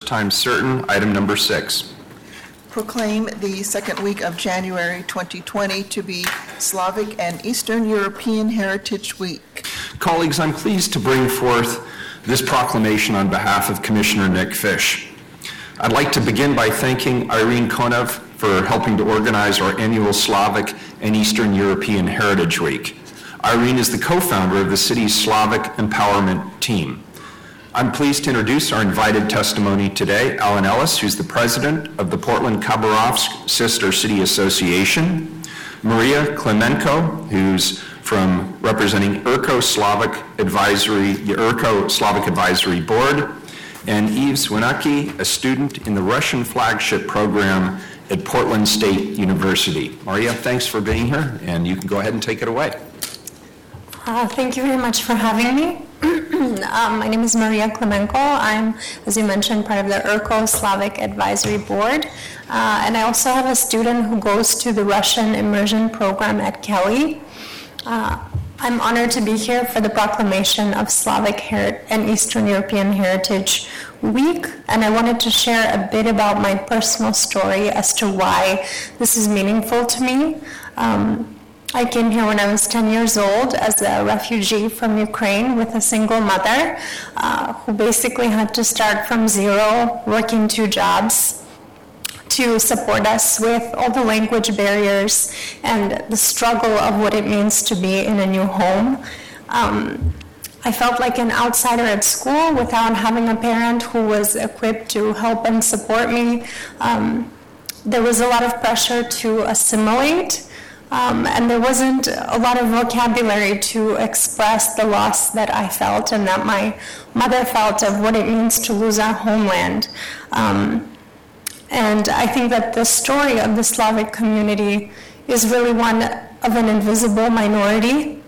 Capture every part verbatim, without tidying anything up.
time certain. Item number six. Proclaim the second week of January twenty twenty to be Slavic and Eastern European Heritage Week. Colleagues, I'm pleased to bring forth this proclamation on behalf of Commissioner Nick Fish. I'd like to begin by thanking Irene Konev for helping to organize our annual Slavic and Eastern European Heritage Week. Irene is the co-founder of the city's Slavic Empowerment Team. I'm pleased to introduce our invited testimony today, Alan Ellis, who's the president of the Portland Khabarovsk Sister City Association, Maria Klemenko, who's from representing Urko Slavic Advisory, the Urko Slavic Advisory Board, and Yves Winacki, a student in the Russian flagship program at Portland State University. Maria, thanks for being here, and you can go ahead and take it away. Uh, thank you very much for having me. um, my name is Maria Klemenko. I'm, as you mentioned, part of the Urko Slavic Advisory Board. Uh, and I also have a student who goes to the Russian immersion program at Kelly. Uh, I'm honored to be here for the proclamation of Slavic Her- and Eastern European Heritage Week. And I wanted to share a bit about my personal story as to why this is meaningful to me. Um, I came here when I was ten years old as a refugee from Ukraine with a single mother uh, who basically had to start from zero, working two jobs to support us with all the language barriers and the struggle of what it means to be in a new home. Um, I felt like an outsider at school without having a parent who was equipped to help and support me. Um, there was a lot of pressure to assimilate. Um, and there wasn't a lot of vocabulary to express the loss that I felt and that my mother felt of what it means to lose our homeland. Um, and I think that the story of the Slavic community is really one of an invisible minority.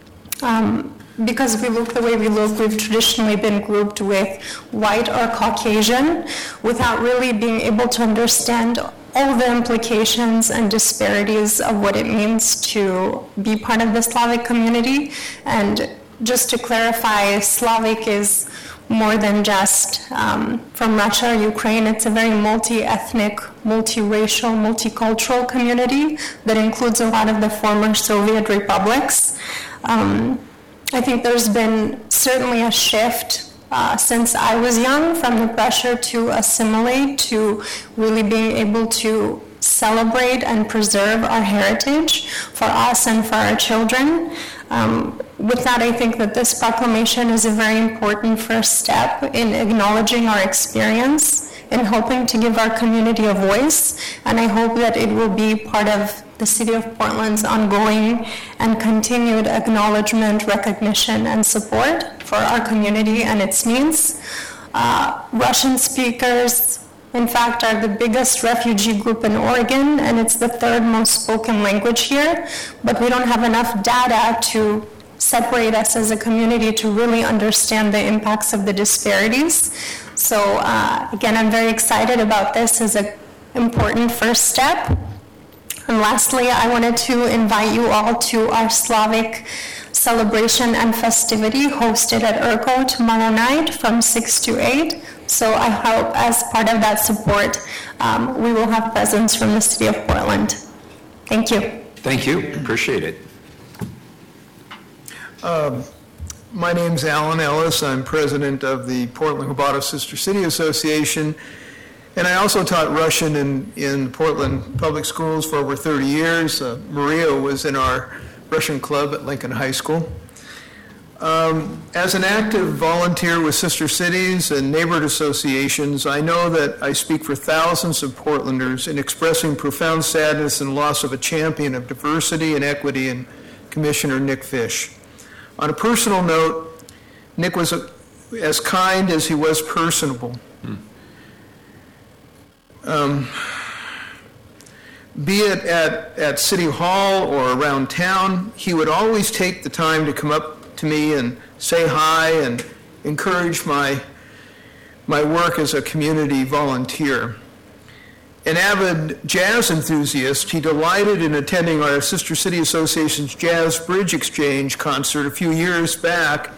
Um, because we look the way we look, we've traditionally been grouped with white or Caucasian without really being able to understand all the implications and disparities of what it means to be part of the Slavic community. And just to clarify, Slavic is more than just um, from Russia or Ukraine. It's a very multi-ethnic, multiracial, multicultural community that includes a lot of the former Soviet republics. Um, I think there's been certainly a shift Uh, since I was young, from the pressure to assimilate to really being able to celebrate and preserve our heritage for us and for our children. Um, with that, I think that this proclamation is a very important first step in acknowledging our experience, in hoping to give our community a voice, and I hope that it will be part of the City of Portland's ongoing and continued acknowledgement, recognition, and support for our community and its needs. Uh, Russian speakers, in fact, are the biggest refugee group in Oregon, and it's the third most spoken language here, but we don't have enough data to separate us as a community to really understand the impacts of the disparities. So uh, again, I'm very excited about this as an important first step. And lastly, I wanted to invite you all to our Slavic celebration and festivity hosted at Urko tomorrow night from six to eight. So I hope as part of that support, um, we will have presence from the City of Portland. Thank you. Thank you. Appreciate it. Um, my name's Alan Ellis. I'm president of the Portland Khabarovsk Sister City Association. And I also taught Russian in, in Portland public schools for over thirty years. Uh, Maria was in our Russian club at Lincoln High School. Um, as an active volunteer with sister cities and neighborhood associations, I know that I speak for thousands of Portlanders in expressing profound sadness and loss of a champion of diversity and equity in Commissioner Nick Fish. On a personal note, Nick was a, as kind as he was personable. Hmm. Um, be it at, at City Hall or around town, he would always take the time to come up to me and say hi and encourage my, my work as a community volunteer. An avid jazz enthusiast, he delighted in attending our Sister City Association's Jazz Bridge Exchange concert a few years back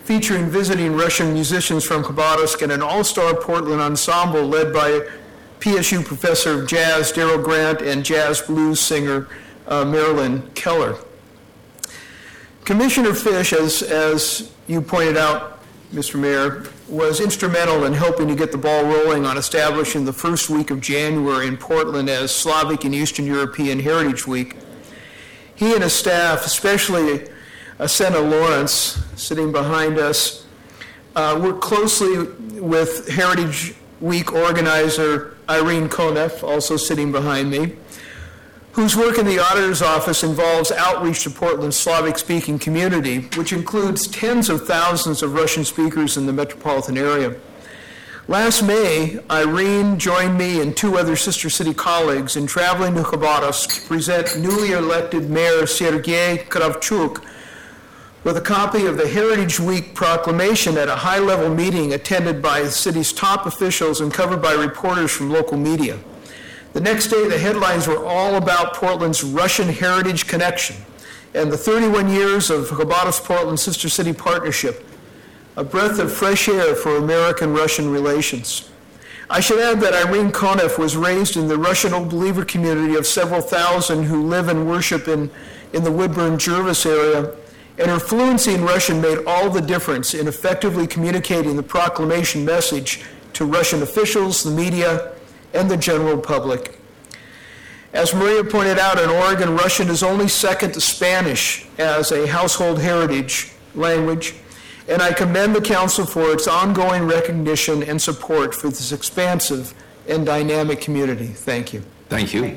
featuring visiting Russian musicians from Khabarovsk and an all-star Portland ensemble led by P S U professor of jazz Daryl Grant and jazz blues singer uh, Marilyn Keller. Commissioner Fish, as, as you pointed out, Mister Mayor, was instrumental in helping to get the ball rolling on establishing the first week of January in Portland as Slavic and Eastern European Heritage Week. He and his staff, especially Asena Lawrence, sitting behind us, uh, worked closely with Heritage Week organizer Irene Konev, also sitting behind me, whose work in the auditor's office involves outreach to Portland's Slavic-speaking community, which includes tens of thousands of Russian speakers in the metropolitan area. Last May, Irene joined me and two other sister city colleagues in traveling to Khabarovsk to present newly elected Mayor Sergei Kravchuk with a copy of the Heritage Week proclamation at a high-level meeting attended by the city's top officials and covered by reporters from local media. The next day, the headlines were all about Portland's Russian heritage connection and the thirty-one years of Khabarovsk-Portland Sister City Partnership, a breath of fresh air for American-Russian relations. I should add that Irene Konev was raised in the Russian Old Believer community of several thousand who live and worship in, in the Woodburn-Jervis area, and her fluency in Russian made all the difference in effectively communicating the proclamation message to Russian officials, the media, and the general public. As Maria pointed out, in Oregon, Russian is only second to Spanish as a household heritage language, and I commend the Council for its ongoing recognition and support for this expansive and dynamic community. Thank you. Thank you.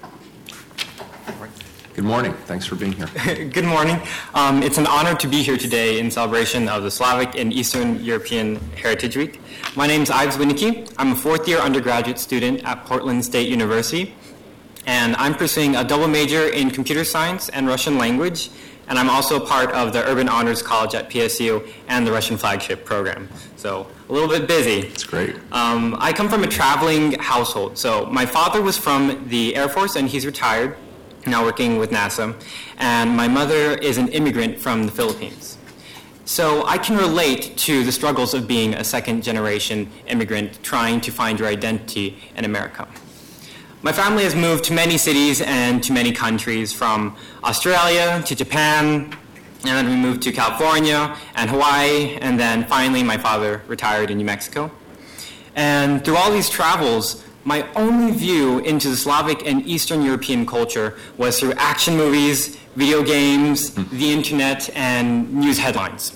Good morning. Thanks for being here. Good morning. Um, it's an honor to be here today in celebration of the Slavic and Eastern European Heritage Week. My name is Ives Winnicki. I'm a fourth-year undergraduate student at Portland State University, and I'm pursuing a double major in computer science and Russian language, and I'm also part of the Urban Honors College at P S U and the Russian Flagship Program. So a little bit busy. That's great. Um, I come from a traveling household. So my father was from the Air Force, and he's retired, now working with NASA, and my mother is an immigrant from the Philippines. So I can relate to the struggles of being a second-generation immigrant trying to find your identity in America. My family has moved to many cities and to many countries, from Australia to Japan, and then we moved to California and Hawaii, and then finally my father retired in New Mexico. And through all these travels, my only view into the Slavic and Eastern European culture was through action movies, video games, the internet, and news headlines.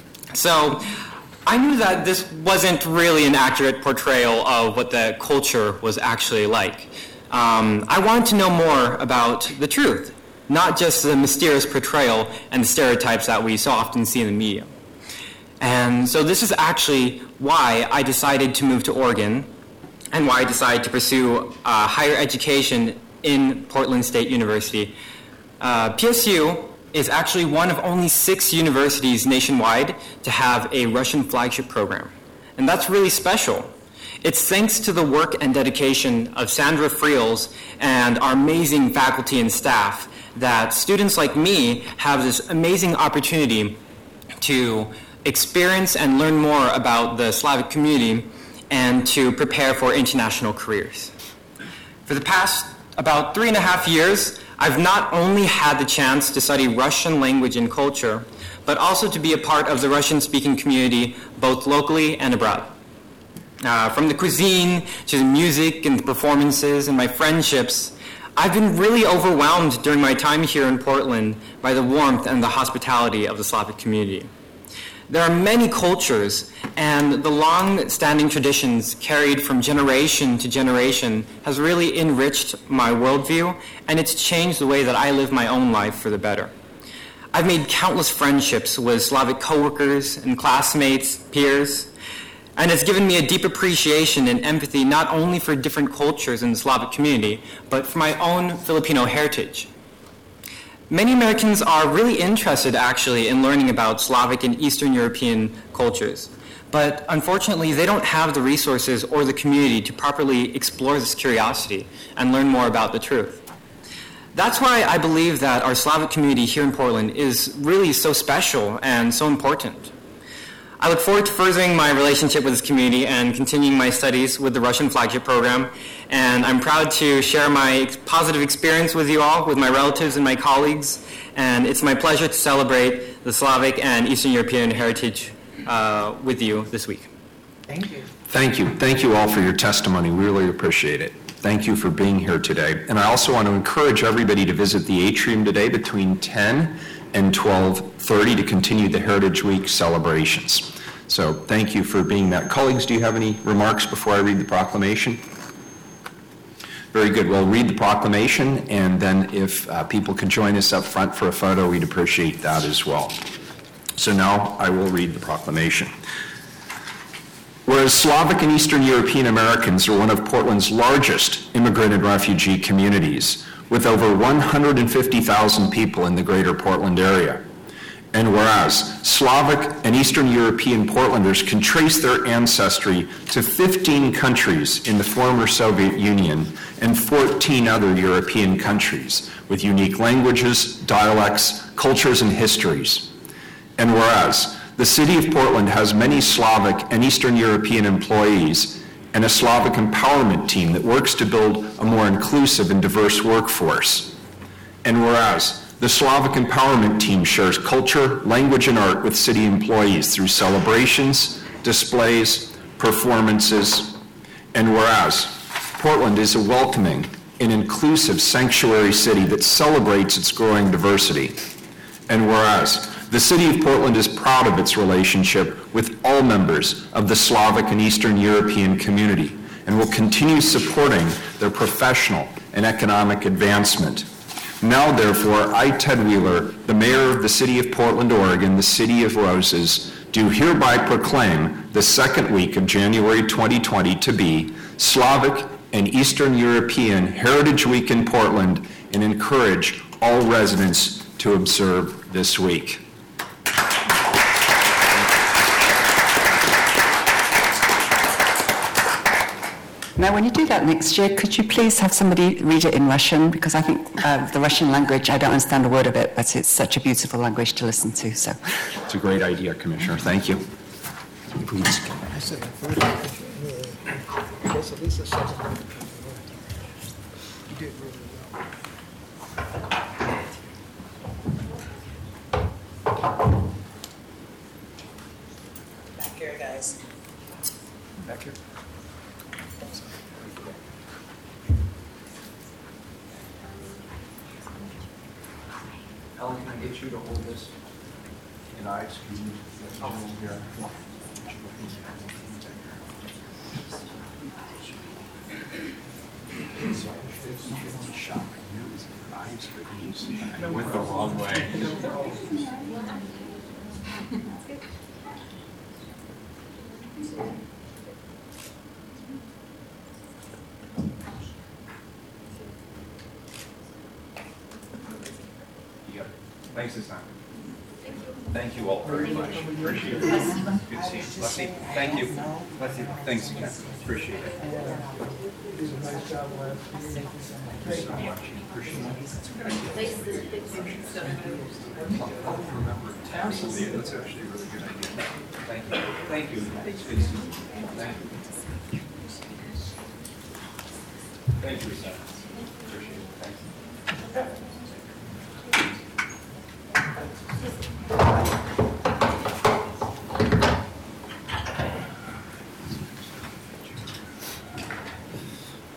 So I knew that this wasn't really an accurate portrayal of what the culture was actually like. Um, I wanted to know more about the truth, not just the mysterious portrayal and the stereotypes that we so often see in the media. And so this is actually why I decided to move to Oregon and why I decided to pursue uh, higher education in Portland State University. Uh, P S U is actually one of only six universities nationwide to have a Russian flagship program. And that's really special. It's thanks to the work and dedication of Sandra Friels and our amazing faculty and staff that students like me have this amazing opportunity to experience and learn more about the Slavic community and to prepare for international careers. For the past about three and a half years, I've not only had the chance to study Russian language and culture, but also to be a part of the Russian-speaking community, both locally and abroad. Uh, from the cuisine to the music and the performances and my friendships, I've been really overwhelmed during my time here in Portland by the warmth and the hospitality of the Slavic community. There are many cultures, and the long-standing traditions carried from generation to generation has really enriched my worldview, and it's changed the way that I live my own life for the better. I've made countless friendships with Slavic coworkers and classmates, peers, and it's given me a deep appreciation and empathy not only for different cultures in the Slavic community, but for my own Filipino heritage. Many Americans are really interested, actually, in learning about Slavic and Eastern European cultures, but unfortunately, they don't have the resources or the community to properly explore this curiosity and learn more about the truth. That's why I believe that our Slavic community here in Portland is really so special and so important. I look forward to furthering my relationship with this community and continuing my studies with the Russian Flagship Program. And I'm proud to share my positive experience with you all, with my relatives and my colleagues. And it's my pleasure to celebrate the Slavic and Eastern European heritage uh, with you this week. Thank you. Thank you. Thank you all for your testimony. We really appreciate it. Thank you for being here today. And I also want to encourage everybody to visit the atrium today between ten and twelve thirty to continue the Heritage Week celebrations. So thank you for being that. Colleagues, do you have any remarks before I read the proclamation? Very good. We'll read the proclamation, and then if uh, people could join us up front for a photo, we'd appreciate that as well. So now I will read the proclamation. Whereas Slavic and Eastern European Americans are one of Portland's largest immigrant and refugee communities, with over one hundred fifty thousand people in the greater Portland area. And whereas Slavic and Eastern European Portlanders can trace their ancestry to fifteen countries in the former Soviet Union and fourteen other European countries with unique languages, dialects, cultures, and histories. And whereas the city of Portland has many Slavic and Eastern European employees and a Slavic empowerment team that works to build a more inclusive and diverse workforce. And whereas the Slavic empowerment team shares culture, language, and art with city employees through celebrations, displays, performances. And whereas Portland is a welcoming and inclusive sanctuary city that celebrates its growing diversity. And whereas the city of Portland is proud of its relationship with all members of the Slavic and Eastern European community and will continue supporting their professional and economic advancement. Now, therefore, I, Ted Wheeler, the mayor of the city of Portland, Oregon, the City of Roses, do hereby proclaim the second week of January twenty twenty to be Slavic and Eastern European Heritage Week in Portland and encourage all residents to observe this week. Now, when you do that next year, could you please have somebody read it in Russian? Because I think uh, the Russian language, I don't understand a word of it, but it's such a beautiful language to listen to. So, It's a great idea, Commissioner. Thank you. Please. I said the first picture, uh, I guess at least the second one. You did really well. Back here, guys. Back here. Ellen, can I get you to hold this? And I, excuse me, here. I went the wrong way. Yep. Thanks this time. Thank you all very much. Appreciate it. Good to see you. Leslie, thank you. Leslie, thanks again. Appreciate it. You did a nice job last year. Thank you so much. Appreciate it. That's a good idea. Remember, absolutely. That's actually a really good idea. Thank you. Thank you. It's good to see you. Thank you. Thank you, Seth.